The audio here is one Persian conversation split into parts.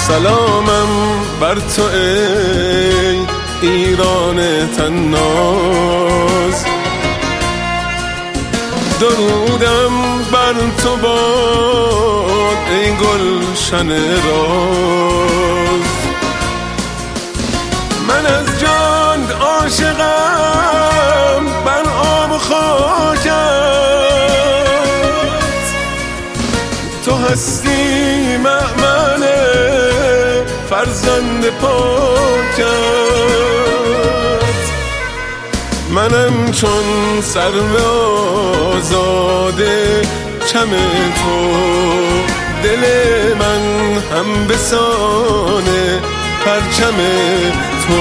سلامم بر تو ای ایران طناز، درودم بر تو باد ای گلشن راز. من از جان عاشقم بر آب و خاکت، تو هستی مأمن فرزند پاکت. منم چون سرو آزاده چم تو، دل من هم بسان پرچم تو.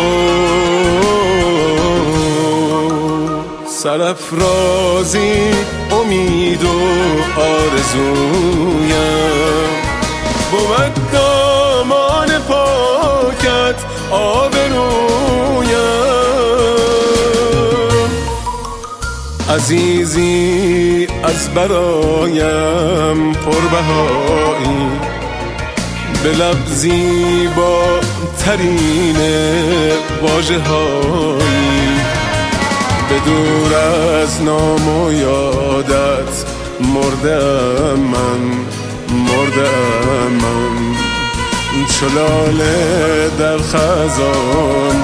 سرافرازی امید و آرزویم، بود دامان پاکت آبرویم. عزیزی از برایم پربهایی، به لب زیبا ترین واژه هایی. به دور از نام و یادت مردم من، مردم من. چو لاله در خزان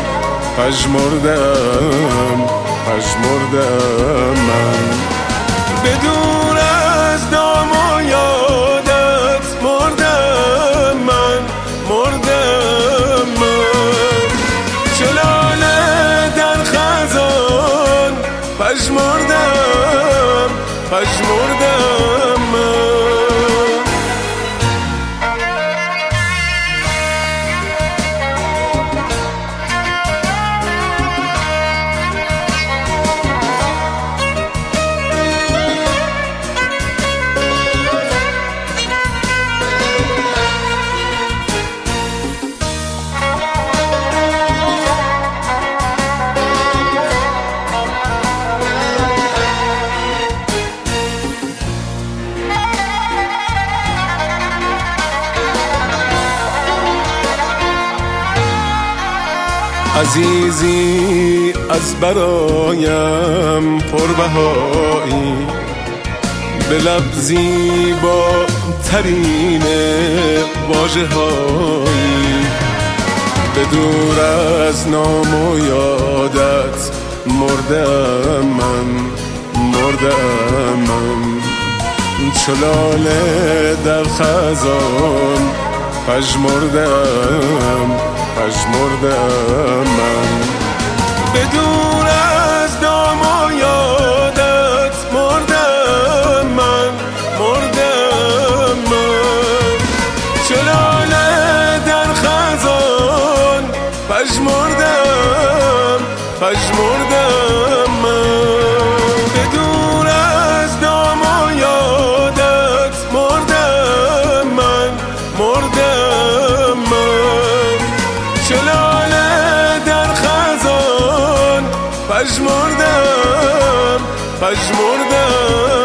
پژمردم، پژمردم من. به دور از نام و یادت مردم من، مردم من. چو لاله در خزان پژمردم، پژمردم من. عزیزی از برایم پربهایی، به لب زیبا ترین واژه هایی. به دور از نام و یادت مردم من، مردم من. چو لاله در خزان پژمردم، پژمردم من. به دور از نام و یادت مردم من، مردم من. چو لاله در خزان پژمردم، پژمردم من. به دور از نام و یادت مردم من، مردم من. چو لاله در خزان پژمردم، پژمردم.